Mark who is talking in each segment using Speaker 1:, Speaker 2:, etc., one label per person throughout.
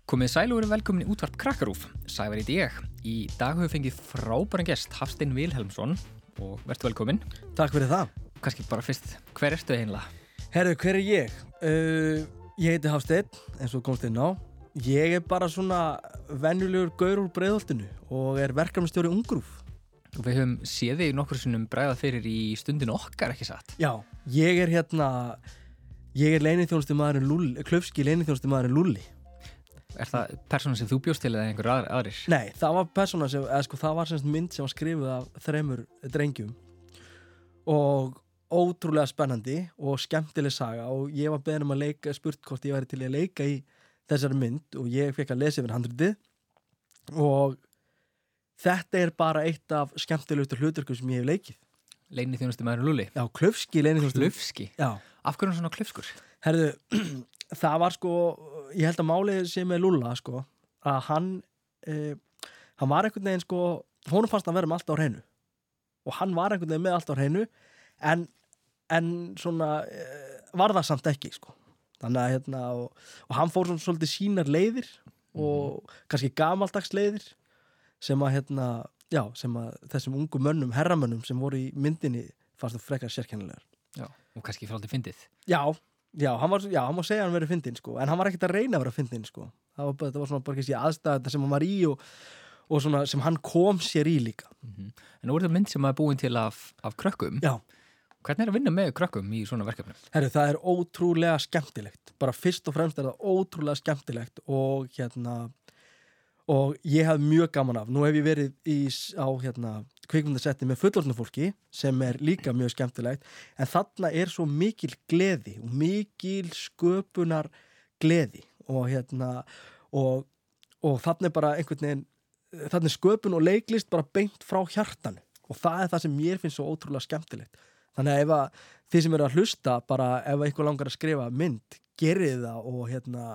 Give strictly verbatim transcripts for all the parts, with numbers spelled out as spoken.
Speaker 1: Komið sæl og verið velkomin í útvarp Krakkarúf. Sævar heiti ég. Í dag höfum við fengið frábæran gest, Hafstein Vilhelmsson, og vertu velkomin.
Speaker 2: Takk fyrir það.
Speaker 1: Kannski bara fyrst, hver ertu eiginlega?
Speaker 2: Herðu, hver er ég? Uh, ég heiti Hafstein, eins og komst inn á. Ég er bara svona venjulegur gaur úr Breiðholtinu og er verkefnastjóri Ungrúf.
Speaker 1: Og við höfum séð þig nokkur sinnum bregðað fyrir í stundinu okkar, ekki satt?
Speaker 2: Já, ég er hérna, ég er leyniþjónustumaðurinn Lúlli, klaufski leyniþjónustumaðurinn Lúlli.
Speaker 1: Er það persóna sem þú bjóst til eða einhver aðrir? aðrir?
Speaker 2: Nei, það var persóna sem, eða sko það var semst mynd sem var skrifuð af þremur drengjum og ótrúlega spennandi og skemmtileg saga og ég var beðinn um að leika, spurt hvort ég væri til að leika í þessari mynd og ég fekk að lesa yfir handritið og þetta er bara eitt af skemmtilegustu hlutverkum sem ég hef leikið.
Speaker 1: Leyniþjónustumaðurinn Lúlli?
Speaker 2: Já, klaufski leyniþjónustumaður.
Speaker 1: Klaufski?
Speaker 2: Já. Af
Speaker 1: hverju er hann svona klaufskur?
Speaker 2: Herðu, það var sko, ég held að málið sé með Lúlla sko, að hann, eh, hann var einhvern veginn sko, honum fannst að vera með allt á hreinu og hann var einhvern veginn með allt á hreinu en, en svona eh, var það samt ekki sko. Þannig að hérna, og, og hann fór svona svolítið sínar leiðir og mm. kannski gamaldags leiðir sem að hérna, já, sem að þessum ungu mönnum, herramönnum sem voru í myndinni fannst það frekar sérkennilegar.
Speaker 1: Já, og kannski frá aldrei fyndið.
Speaker 2: Já, já, hann var, já, hann má segja að hann verið fyndinn sko, en hann var ekkert að reyna að vera fyndinn sko. Það var, það var svona bara kannski aðstæða sem hann var í og, og svona sem hann kom sér í líka.
Speaker 1: Mm-hmm. En nú er þetta mynd sem er búin til af, af krökkum.
Speaker 2: Já.
Speaker 1: Hvernig er að vinna með krökkum í svona verkefni?
Speaker 2: Herru, það er ótrúlega skemmtilegt. Bara fyrst og fremst er það ótrúlega skemmtilegt og hérna, og ég hef mjög gaman af. Nú hef ég verið í, á hérna, kvikmyndasetti með fullorðnu fólki sem er líka mjög skemmtilegt en þarna er svo mikil gleði og mikil sköpunar gleði og hérna og, og þarna er bara einhvern veginn þarna er sköpun og leiklist bara beint frá hjartanu og það er það sem mér finnst svo ótrúlega skemmtilegt. Þannig að ef að þið sem eru að hlusta bara ef einhver langar að skrifa mynd gerið það og hérna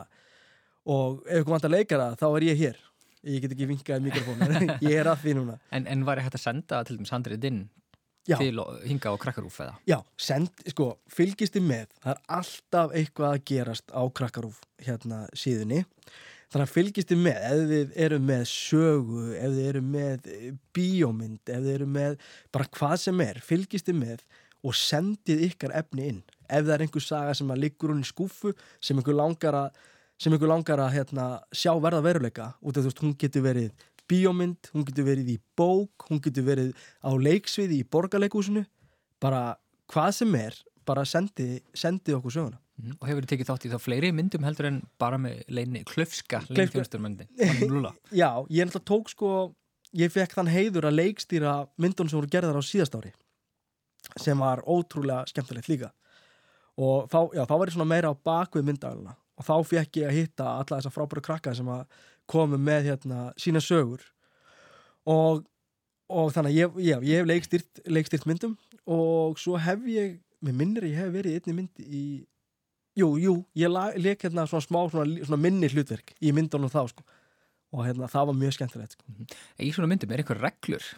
Speaker 2: og ef einhver vantar leikara þá er ég hér. Ég get ekki vinkað í mikrofónu, ég er að því núna.
Speaker 1: En, en var ég hægt að senda til dæmis handrið inn
Speaker 2: Já.
Speaker 1: Til hinga á Krakkarúf eða?
Speaker 2: Já, send, sko, fylgist þið með. Það er alltaf eitthvað að gerast á Krakkarúf hérna síðunni. Þannig að fylgist þið með, ef þið eru með sögu, ef þið eru með bíómynd, ef þið eru með bara hvað sem er, fylgist þið með og sendið ykkar efni inn. Ef það er einhver saga sem að liggur hún í skúffu, sem einhver langar að sem einhver langar að hérna, sjá verða veruleika út af þú veist, hún getur verið bíómynd, hún getur verið í bók, hún getur verið á leiksviði í borgarleikhúsinu, bara hvað sem er, bara sendið sendi okkur söguna.
Speaker 1: Mm-hmm. Og hefur þið tekið þátt í þá fleiri myndum heldur en bara með leini, klaufska leinþjónusturmyndin?
Speaker 2: Já, ég náttúrulega tók sko, ég fekk þann heiður að leikstýra myndunum sem voru gerðar á síðast ári, sem var ótrúlega skemmtilegt líka. Og þá, já, þá var ég svona meira á bakvið myndavélina. Og þá fekk ég að hitta alla þessa frábæru krakka sem að komu með hérna sína sögur og, og þannig að ég, já, ég hef leikstýrt, leikstýrt myndum og svo hef ég, mér minnir ég hef verið í einni mynd í, jú, jú, ég la, leik hérna svona smá svona, svona minni hlutverk í myndunum þá sko og hérna það var mjög skemmtilegt sko.
Speaker 1: Mm-hmm. Í svona myndum er einhver reglur?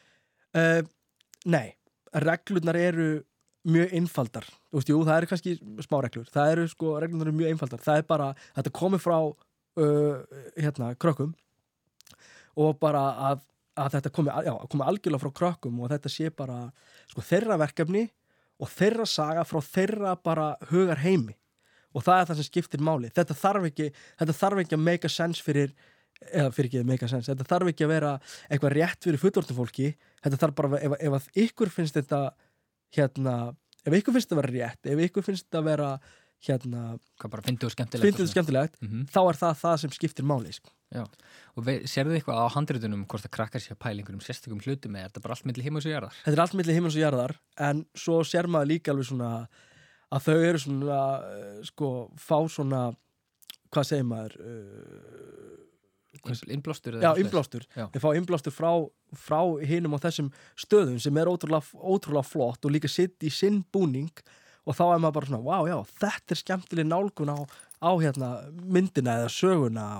Speaker 2: Uh, nei, reglurnar eru mjög einfaldar, þú veist, jú, það eru kannski smá reglur, það eru sko, reglurnar eru mjög einfaldar, það er bara, þetta komið frá uh, hérna, krökkum og bara að, að þetta komið, já, komið algjörlega frá krökkum og þetta sé bara, sko, þeirra verkefni og þeirra saga frá þeirra bara hugar heimi og það er það sem skiptir máli, þetta þarf ekki þetta þarf ekki að make a sense fyrir eða fyrir ekki að make a sense, þetta þarf ekki að vera eitthvað rétt fyrir fullorðnu fólki, þetta þarf bara, ef, ef að ykkur finnst þetta hérna, ef ykkur finnst það að vera rétt ef ykkur finnst það að vera hérna,
Speaker 1: hvað bara fyndið og skemmtilegt,
Speaker 2: fyndið og skemmtilegt mm-hmm. þá er það það sem skiptir máli sko.
Speaker 1: Já, og við, sérðu þið eitthvað á handritunum hvort að krakkar sé að pæla einhverjum sérstökum hlutum eða er þetta bara allt milli himins og jarðar?
Speaker 2: Þetta er allt milli himins og jarðar en svo sér maður líka alveg svona að þau eru svona sko, fá svona hvað segir maður uh,
Speaker 1: innblástur
Speaker 2: já, innblástur, þeir fá innblástur frá, frá hinum á þessum stöðum sem er ótrúlega, ótrúlega flott og líka sitt í sinn búning og þá er maður bara svona, wow, já, þetta er skemmtileg nálgun á, á hérna, myndina eða söguna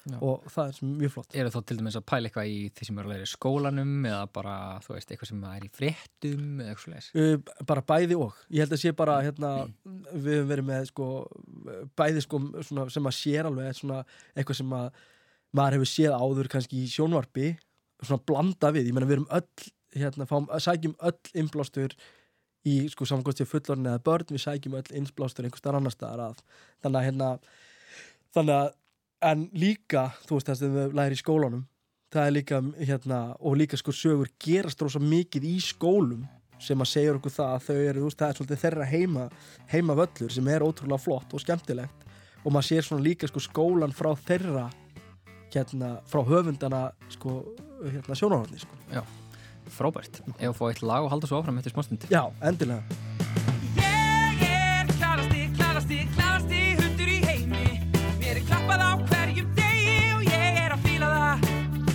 Speaker 1: Já.
Speaker 2: og það er sem mjög flott.
Speaker 1: Eru þá til dæmis að pæla eitthvað í því sem er að læra í skólanum eða bara, þú veist, eitthvað sem er í fréttum eða eitthvað svoleiðis?
Speaker 2: Uh, bara bæði og. Ég held að sé bara hérna, við höfum verið með sko, bæði sko, svona, sem að sér alveg svona, eitthvað sem að maður hefur séð áður kannski í sjónvarpi svona blanda við. Ég meina við erum öll hérna, fáum, sækjum öll innblástur í sko samkvæmst við fullorðin eða börn, við sækjum öll innblástur einhvers staðar annars staðar að. Þannig að hérna, þannig að en líka, þú veist það sem við lærir í skólanum, það er líka hérna, og líka sko sögur gerast rosa mikið í skólum sem að segja okkur það að þau eru, þú veist, það er svolítið þeirra heima, heima völlur sem er ótrúlega flott og skemmtilegt og maður sér svona líka sko skólan frá þeirra hérna, frá höfundana sko, hérna sjónarhorni sko.
Speaker 1: Já, frábært. Ef að fá eitt lag og halda svo áfram eftir smástund.
Speaker 2: Já, endilega.
Speaker 3: Ég er klarasti, klarasti, klarasti hundur í heimi. Mér er klappað á hverjum degi og ég er að fíla það.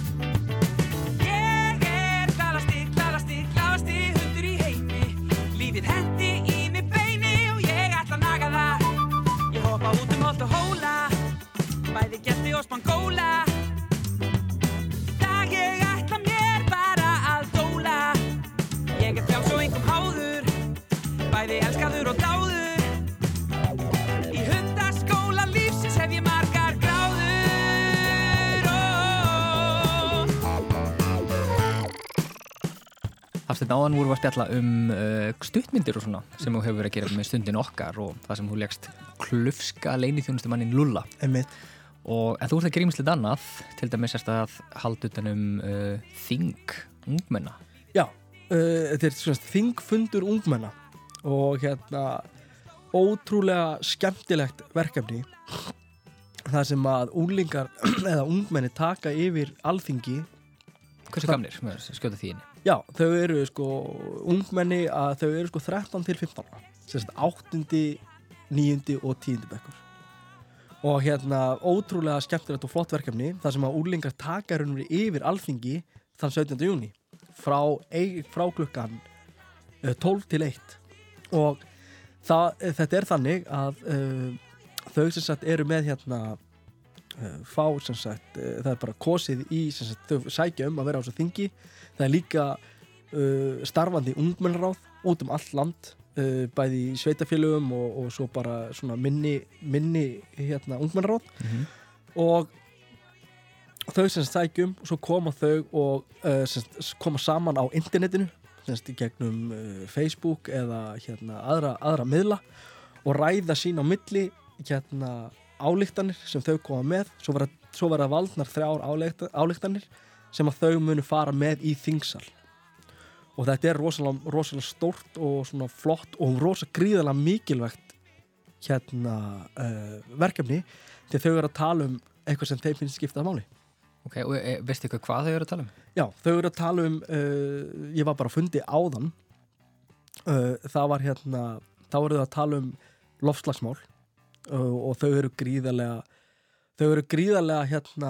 Speaker 3: Ég er klarasti, klarasti, klarasti hundur í heimi. Lífið hendi í mig beini og ég ætla að naga það. Ég hoppa út um holt og hóla, bæði gelti og spangóla. Dag ég ætla mér bara að dóla. Ég er frjáls og engum háður, bæði elskaður og dáður. Í hundaskóla lífsins hef ég margar gráður. Oh.
Speaker 1: Hafsteinn, áðan vorum við að spjalla um uh, stuttmyndir og svona sem þú hefur verið að gera með Stundin okkar og það sem þú leggst klufska leyniþjónustumannin Lulla.
Speaker 2: Einmitt.
Speaker 1: Og, en þú ert að gera ýmislegt annað, til dæmis erst að halda utan um uh, þing ungmenna.
Speaker 2: Já, uh, þetta er svona þingfundur ungmenna og hérna ótrúlega skemmtilegt verkefni þar sem að unglingar eða ungmenni taka yfir alþingi.
Speaker 1: Hversu gamlir, skjóta því inn?
Speaker 2: Já, þau eru sko ungmenni að þau eru sko þrettán til fimmtán ára, sem sagt áttunda, níunda og tíunda bekkur. Og hérna ótrúlega skemmtilegt og flott verkefni þar sem að unglingar taka raunum yfir alþingi þann sautjánda júní frá, frá klukkan tólf til eitt og það, þetta er þannig að uh, þau sem sagt eru með hérna uh, fá sem sagt uh, það er bara kosið í sem sagt þau sækja um að vera á þessu þingi. Það er líka uh, starfandi ungmennaráð út um allt land, uh, bæði í sveitafélögum og, og svo bara svona minni, minni hérna ungmennaráð
Speaker 1: Mm-hmm.
Speaker 2: og þau sem sækjum og svo koma þau og uh, sem koma saman á internetinu sem í gegnum uh, Facebook eða hérna aðra, aðra miðla og ræða sín á milli hérna ályktanir sem þau koma með, svo verða, svo verða valdnar þrjár álykta, ályktanir sem að þau munu fara með í þingsal og þetta er rosalega, rosalega stórt og svona flott og rosalega gríðarlega mikilvægt hérna uh, verkefni þegar þau eru að tala um eitthvað sem þeim finnst skipta máli.
Speaker 1: Ok, og e, veistu eitthvað hvað þau eru að tala um?
Speaker 2: Já, þau eru að tala um uh, ég var bara að fundi áðan uh, það var hérna þá eru þau að tala um loftslagsmál uh, og þau eru gríðarlega þau eru gríðarlega hérna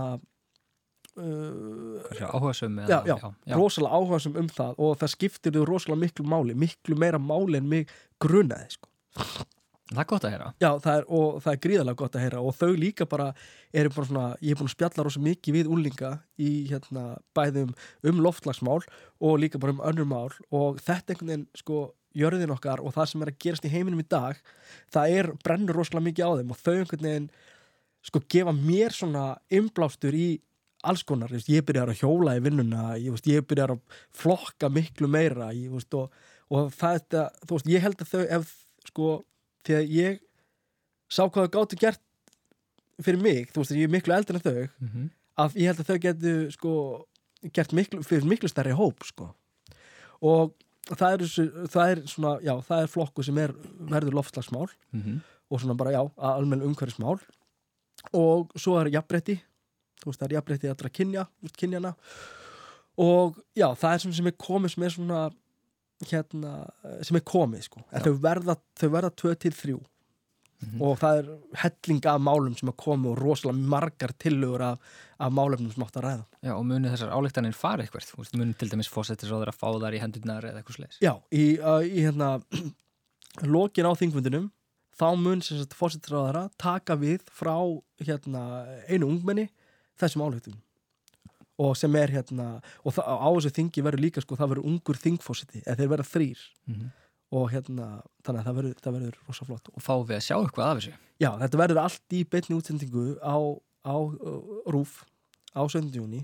Speaker 2: uh,
Speaker 1: áhugasum
Speaker 2: já, já, já, rosalega áhugasum um það og það skiptir þau rosalega miklu máli miklu meira máli en mig grunaði sko.
Speaker 1: Það er gott að heyra.
Speaker 2: Já, það er, og það er gríðarlega gott að heyra og þau líka bara eru bara svona, ég er búin að spjalla rosa mikið við úlinga í hérna bæðum um loftslagsmál og líka bara um önnur mál og þetta einhvern veginn sko jörðin okkar og það sem er að gerast í heiminum í dag, það er brennur rosalega mikið á þeim og þau einhvern veginn sko gefa mér svona innblástur í alls konar, ég byrjar að hjóla í vinnuna, ég, veist, ég byrjar að flokka miklu meira, ég veist og, og það þetta, þú veist, ég held að þau ef sko því að ég sá hvað þau gátu gert fyrir mig, þú veist að ég er miklu eldri en þau
Speaker 1: Mm-hmm.
Speaker 2: að ég held að þau getu sko gert miklu, fyrir miklu stærri hóp sko og það er, það er svona, já, það er flokku sem er verður loftslagsmál
Speaker 1: Mm-hmm.
Speaker 2: og svona bara, já, almenn umhverfismál og svo er jafnrétti þú veist, það er jafnrétti allra kynja, kynjana og já, það er svona sem er komið sem er svona hérna, sem er komið sko en þau verða, þau verða tvö til þrjú
Speaker 1: Mm-hmm.
Speaker 2: og það er helling af málum sem að koma og rosalega margar tillögur af, af málefnum sem átt að ræða.
Speaker 1: Já, og munu þessar ályktanir fara eitthvað, þú veist, munu til dæmis forsætisráðherra að fá þar í hendurnar eða eitthvað sleiðis.
Speaker 2: Já, í, uh, í hérna lokin á þingfundinum þá mun sem sagt forsætisráðherra taka við frá hérna einu ungmenni þessum ályktum og sem er hérna og það, á þessu þingi verður líka sko það verður ungur þingforseti eða þeir verða þrír
Speaker 1: mm-hmm.
Speaker 2: og hérna þannig að það verður, það verður rosa flott
Speaker 1: og fá við að sjá eitthvað af þessu
Speaker 2: já, þetta verður allt í beinni útsendingu á, á uh, RÚV á sautjánda júní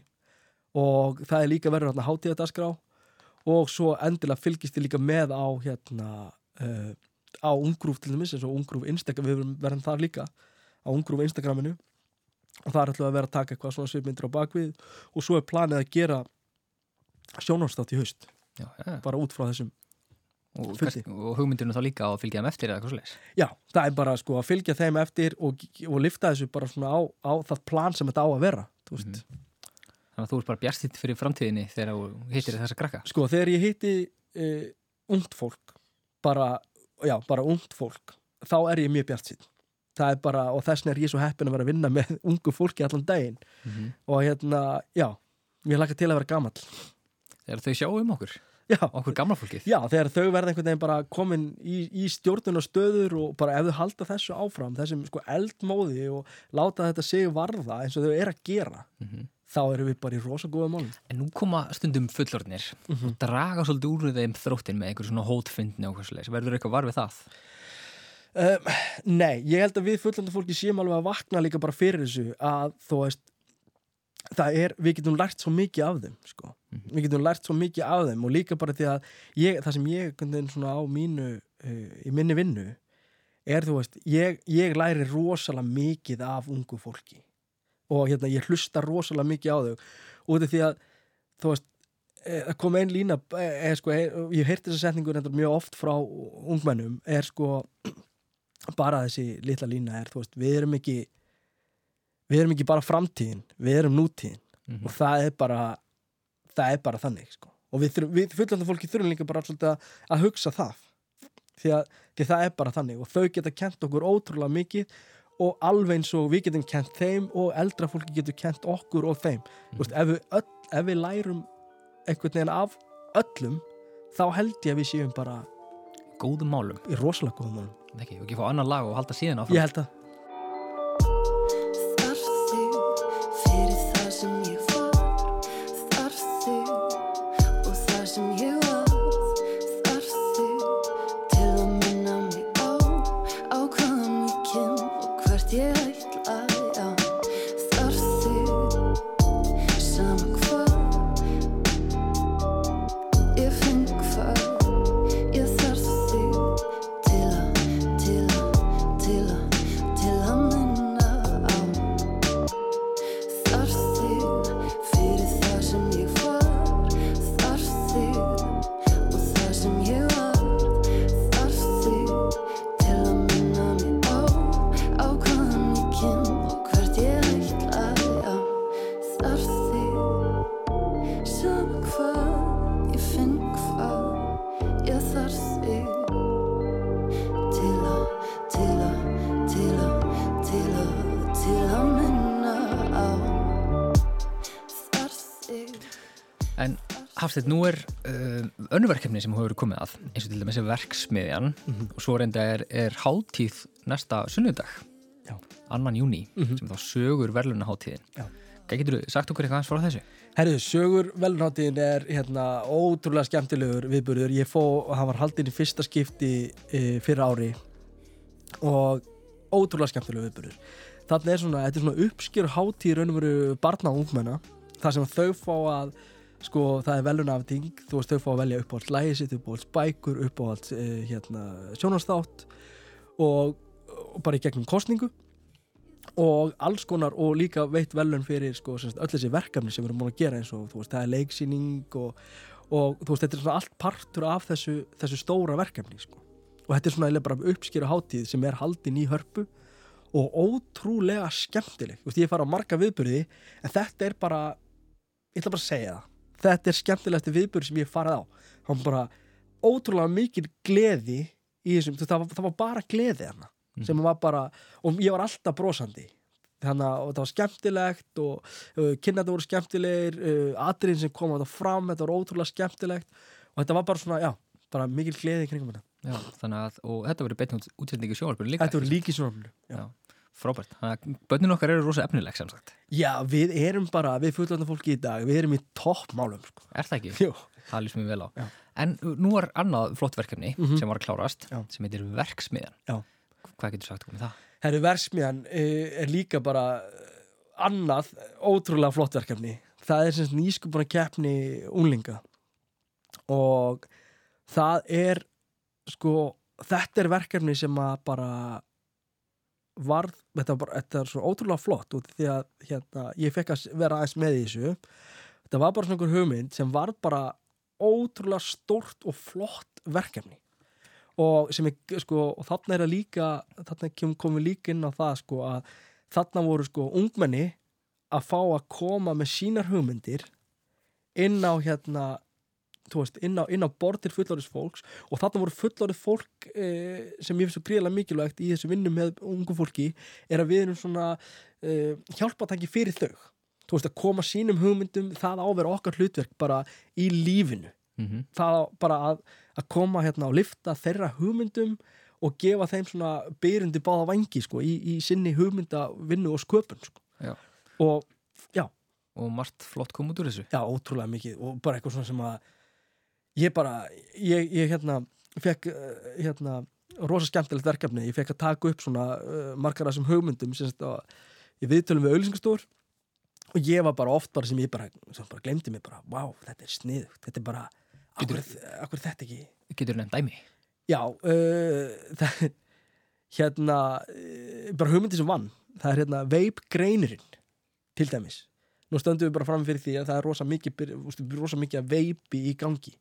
Speaker 2: og það er líka verður hérna hátíðardaskrá og svo endilega fylgist þið líka með á hérna uh, á ungrúf til dæmis eins og ungrúf Instagram, við verðum þar líka á ungrúf Instagraminu og það er alltaf að vera að taka eitthvað svona svipmyndir á bakvið og svo er planið að gera sjónvarpsþátt í haust
Speaker 1: já, ja.
Speaker 2: bara út frá þessum
Speaker 1: og, og hugmyndinu þá líka á að fylgja þeim eftir eða eitthvað svoleiðis
Speaker 2: já, það er bara sko að fylgja þeim eftir og, og lifta þessu bara svona á, á það plan sem þetta á að vera þú veist mm-hmm.
Speaker 1: Þannig að þú ert bara bjartsýnn fyrir framtíðinni þegar þú hittir þessa krakka
Speaker 2: sko þegar ég hitti uh, ungt fólk bara, já, bara ungt fólk þá er ég mjög bjartsýnn það er bara, og þess vegna er ég svo heppinn að vera að vinna með ungu fólki allan daginn
Speaker 1: mm-hmm.
Speaker 2: og hérna, já mér hlakka til að vera gamall
Speaker 1: þegar þau sjá um okkur,
Speaker 2: já.
Speaker 1: okkur gamla fólkið
Speaker 2: já, þegar þau verða einhvern veginn bara komin í, í stjórnun og stöður og bara ef þau halda þessu áfram þessum sko eldmóði og láta þetta sig varða eins og þau er að gera
Speaker 1: mm-hmm. þá
Speaker 2: erum við bara í rosa góða málum
Speaker 1: en nú koma stundum fullorðnir mm-hmm. og draga svolítið úr þeim þróttin með einhver svona hótfyndni og hversu leis verður eitthvað var við það?
Speaker 2: Um, nei, ég held að við fullandi fólki séum alveg að vakna líka bara fyrir þessu að þú veist það er, við getum lært svo mikið af þeim sko. mm-hmm. við getum lært svo mikið af þeim og líka bara því að ég, það sem ég svona á mínu uh, í minni vinnu er þú veist, ég, ég læri rosalega mikið af ungu fólki og hérna ég hlusta rosalega mikið á þau út af því að þú veist, að koma einn lína er sko, ég heyrti þessa setningu mjög oft frá ungmennum er sko bara þessi litla lína er, þú veist, við erum ekki við erum ekki bara framtíðin, við erum nútíðin mm-hmm. og það er bara það er bara þannig, sko og við, við fullandi fólki þurfum líka bara svolítið að, að hugsa það því að því það er bara þannig og þau geta kent okkur ótrúlega mikið og alveg eins og við getum kent þeim og eldra fólki getur kent okkur og þeim mm-hmm. þú veist, ef við, öll, ef við lærum einhvern veginn af öllum þá held ég að við séum bara
Speaker 1: góðum málum
Speaker 2: í rosalega góðum málum
Speaker 1: ekki, og ekki fá annan lag og halda síðan áfram
Speaker 2: ég held að
Speaker 4: Þarf þig fyrir það sem ég var Þarf þig og það sem ég varð Þarf þig til að minna mig á á hvaðan ég kem og hvert ég ætla já. Þarf þig sama hvað ég finn hvað ég þarf þig til að til að til að til að minna á þarf þig fyrir það sem ég var þarf þig og það sem ég varð þarf þig til að minna mig á á hvaðan ég kem og hvert ég ætla já. Þarf þig sama hvað ég finn hvað ég þarf þig til að til að til að til að til að minna á þarf þig
Speaker 1: En Hafsteinn, nú er uh, önnur verkefni sem þú hefur komið að eins og til dæmis er verksmiðjan
Speaker 2: Mhm.
Speaker 1: og svo reynda er, er hátíð næsta sunnudag
Speaker 2: Já.
Speaker 1: annan júní
Speaker 2: Mhm.
Speaker 1: sem þá sögur verðlaunahátíðin
Speaker 2: Já.
Speaker 1: Hvað getur þú sagt okkur eitthvað aðeins frá þessu?
Speaker 2: Herðu, sögur velunhátíðin er hérna ótrúlega skemmtilegur viðburður. Ég fó, hann var haldinn í fyrsta skipti e, fyrir ári og ótrúlega skemmtilegur viðburður. Þannig er svona, þetta er svona uppskjör hátíð raun og veru barna og ungmenna þar sem þau fá að, sko, það er velunafting, þú veist, þau fá að velja uppáhalds lagið sitt, uppáhalds bækur, uppáhalds e, hérna, sjónvarpsþátt og, og bara í gegnum kosningu og alls konar og líka veitt velun fyrir sko, semst, öll þessi verkefni sem við erum búin að gera eins og þú veist, það er leiksýning og, og þú veist, þetta er svona allt partur af þessu, þessu stóra verkefni sko. Og þetta er svona eiginlega bara uppskýra hátíð sem er haldin í Hörpu og ótrúlega skemmtileg. Þú veist, ég fara á marga viðburði en þetta er bara, ég ætla bara að segja það, þetta er skemmtilegasti viðburði sem ég hef farið á. Það var bara ótrúlega mikil gleði í þessum, það var, það var bara gleði hana. Mm. sem var bara, og ég var alltaf brosandi þannig að þetta var skemmtilegt og uh, kynnaði voru skemmtilegir uh, atriðin sem kom á þetta fram þetta var ótrúlega skemmtilegt og þetta var bara svona, já, bara mikil gleði í kringum þetta
Speaker 1: Já, þannig að, og þetta verður beinni útsendingu sjónvarpinu líka
Speaker 2: Þetta verður líka í sjónvarpinu
Speaker 1: Já. Frábært, þannig að börnin okkar eru rosa efnileg sem sagt.
Speaker 2: Já, við erum bara, við fullorðna fólki í dag, við erum í toppmálum sko.
Speaker 1: Er það ekki?
Speaker 2: Jú.
Speaker 1: Það lýst mér vel á.
Speaker 2: Já.
Speaker 1: En nú er annað flott verkefni
Speaker 2: Mhm.
Speaker 1: sem var að klárast,
Speaker 2: Já.
Speaker 1: sem heitir Verksmiðjan.
Speaker 2: Já.
Speaker 1: Hvað getur sagt um það?
Speaker 2: Herru, Verksmiðjan eh, er líka bara annað ótrúlega flott verkefni. Það er sem sagt nýskupuna keppni unglinga og það er sko, þetta er verkefni sem að bara varð, þetta, var bara, þetta er svo ótrúlega flott út því að hérna, ég fekk að vera aðeins með í þessu. Þetta var bara svona einhver hugmynd sem var bara ótrúlega stórt og flott verkefni og sem er sko, og þarna er að líka þarna komum við líka inn á það sko að þarna voru sko ungmenni að fá að koma með sínar hugmyndir inn á hérna þú veist, inn á, inn á borð til fullorðis fólks og þarna voru fullorðið fólk eh, sem ég finnst svo gríðlega mikilvægt í þessu vinnu með ungu fólki er að við erum svona eh, hjálpatæki fyrir þau þú veist, að koma sínum hugmyndum það á að vera okkar hlutverk bara í lífinu
Speaker 1: Mm-hmm.
Speaker 2: það á bara að, að koma hérna og lifta þeirra hugmyndum og gefa þeim svona byrjundi báða vangi sko, í, í sinni hugmyndavinnu og sköpun sko.
Speaker 1: Já.
Speaker 2: og já,
Speaker 1: Og margt flott kom út úr þessu.
Speaker 2: já, ótrúlega mikið og bara eitthvað svona sem að ég bara, ég, ég hérna fekk uh, hérna rosa skemmtilegt verkefni, ég fekk að taka upp svona uh, margar af þessum hugmyndum sem þetta ég viðtölum við auglýsingastofur og ég var bara oft bara sem ég bara, sem bara glemdi mig bara, vá, þetta er sniðugt, þetta er bara akkur, akkur þetta ekki
Speaker 1: Getur nefnt dæmi?
Speaker 2: já, uh, það, hérna uh, bara hugmyndi sem vann það er hérna veip-greinirinn til dæmis, nú stöndum við bara fram fyrir því að það er rosa mikið, byr- ústu, rosa mikið að veipi í gangi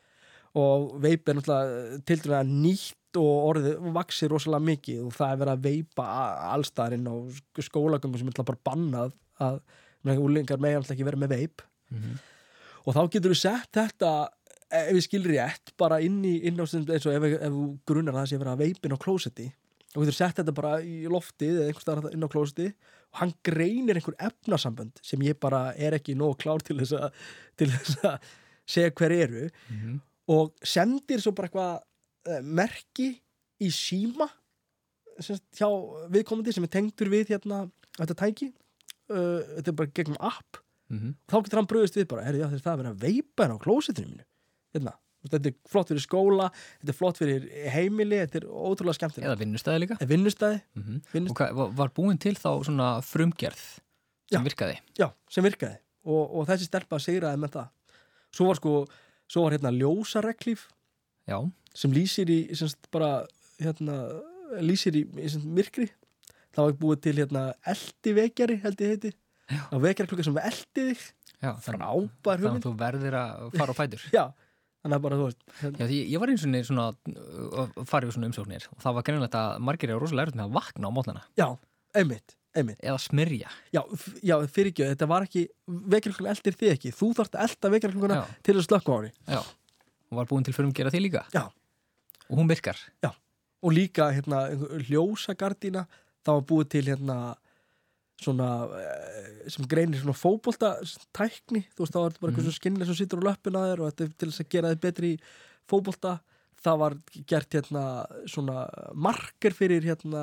Speaker 2: og veip er náttúrulega til dæmis að nýtt og orðið vaxir rosalega mikið og það er verið að veipa a- allstaðarinn á sk- skólagöngum sem er náttúrulega bara bannað að úlingar mega náttúrulega ekki vera með veip
Speaker 1: Mm-hmm.
Speaker 2: og þá getur við sett þetta ef við skilur rétt bara inn í inn á stund eins og ef, ef þú grunar það sé að vera veipin á klósetti og getur sett þetta bara í loftið eða einhvers staðar inn á klósetti og hann greinir einhver efnasambönd sem ég bara er ekki nóg klár til þess að til þess að segja hver eru
Speaker 1: Mm-hmm.
Speaker 2: og sendir svo bara eitthvað uh, merki í síma sem sagt, hjá viðkomandi sem er tengdur við hérna þetta tæki uh, þetta er bara gegnum app
Speaker 1: Mm-hmm.
Speaker 2: þá getur hann bröðist við bara, herri, já, það er verið að veipa hérna á klósettinu mínu hérna. Þetta er flott fyrir skóla, þetta er flott fyrir heimili, þetta er ótrúlega skemmtilegt
Speaker 1: Eða vinnustæði líka.
Speaker 2: eða vinnustæði,
Speaker 1: Mm-hmm.
Speaker 2: vinnustæði
Speaker 1: Og hvað, var- var búin til þá svona frumgerð sem
Speaker 2: Já.
Speaker 1: virkaði?
Speaker 2: já, sem virkaði og, og þessi stelpa sigraði með það svo var sko, svo var hérna ljósareglíf
Speaker 1: Já.
Speaker 2: sem lýsir í, sem sagt, bara hérna, lýsir í, í sem sagt, myrkri það var búið til hérna eldivekjari, held ég heiti á vekjarklukka sem við eldi þig
Speaker 1: Já. Þannig
Speaker 2: frábær
Speaker 1: þannig að
Speaker 2: hugmynd
Speaker 1: þú verður að fara á fætur.
Speaker 2: já, þannig að bara þú veist hérna,
Speaker 1: Já, því ég var eins og niður svona að fara yfir svona umsóknir og það var greinilegt að margir eru rosalega erfitt með að vakna á mótnana
Speaker 2: já, einmitt, einmitt
Speaker 1: eða smyrja.
Speaker 2: já, f- já fyrirgjöð, þetta var ekki vekjarklukkan eldir þig ekki, þú þarft að elda vekjarklukkuna
Speaker 1: Já.
Speaker 2: til að slökka á henni
Speaker 1: Já. Og var búin til frumgerð því líka.
Speaker 2: Já.
Speaker 1: Og hún virkar.
Speaker 2: og líka hérna einhver ljósagardína það var búið til hérna svona eh, sem greinir svona fótbolta tækni, þú veist þá er þetta bara eitthvað svona skinnlega sem situr á löppina þér og þetta er til þess að gera þið betri í fótbolta það var gert hérna svona marker fyrir hérna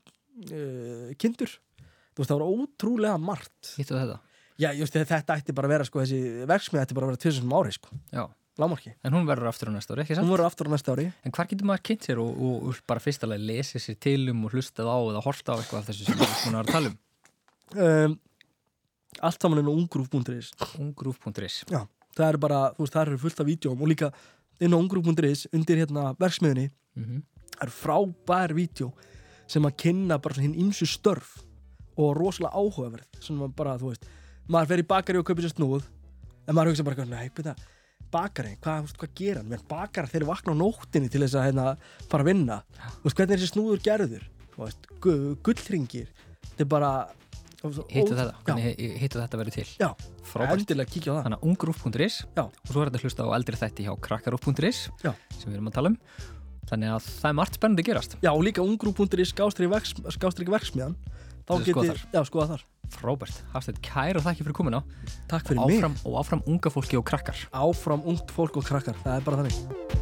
Speaker 2: uh, kindur þú veist það var ótrúlega margt
Speaker 1: Hittu þetta?
Speaker 2: já, just, þetta ætti bara að vera sko þessi verksmið ætti bara að vera tvisvar sem ári sko,
Speaker 1: Já.
Speaker 2: lágmarki
Speaker 1: En hún verður aftur á næsta ári, ekki sant?
Speaker 2: hún voru aftur á næsta ári
Speaker 1: En hvar getur maður kynnt sér og, og, og bara fyrst alveg lesið sér til um og hlustað á eða horta á eitthvað af þessu sem við erum að tala um?
Speaker 2: um, allt saman inn á ungrúf punktur is
Speaker 1: ungrúf punktur is.
Speaker 2: Já, það er bara, þú veist, það eru fullt af vídjóm og líka inn á ungrúf punktur is undir hérna verksmiðunni,
Speaker 1: Mm-hmm.
Speaker 2: það eru frábær vídjó sem að kynna bara svona hinn ýmsu störf og rosalega áhugaverð sem að bara, þú veist, maður fer í bakari og kaupir sér snúð, en maður hugsa bara eitthvað, nei, beita, bakari, hvað, þú veist, hvað gera hann? Menn bakar þeir vakna á nóttinni til þess að hérna fara að vinna, þú veist, hvernig er þessi snúður gerður, þú veist, gu gullringir, þetta er bara
Speaker 1: Hittu þetta,
Speaker 2: Já,
Speaker 1: hvernig hittu þetta verið til?
Speaker 2: já,
Speaker 1: Frábært.
Speaker 2: endilega kíkja á það
Speaker 1: Þannig að ungrúf punktur is
Speaker 2: Já.
Speaker 1: og svo er þetta að hlusta á eldri þætti hjá krakkarúf punktur is
Speaker 2: Já.
Speaker 1: sem við erum að tala um. Þannig að það er margt spennandi að gerast.
Speaker 2: Já, og líka ungrúf punktur is skástrík verksmiðan þá
Speaker 1: Þetta skoða
Speaker 2: getið, já, skoða þar
Speaker 1: Frábært. Hafsteinn, kæra þakki fyrir komuna.
Speaker 2: Takk fyrir
Speaker 1: áfram,
Speaker 2: mig
Speaker 1: og áfram unga fólki og krakkar.
Speaker 2: Áfram ungt fólk og krakkar, það er bara þannig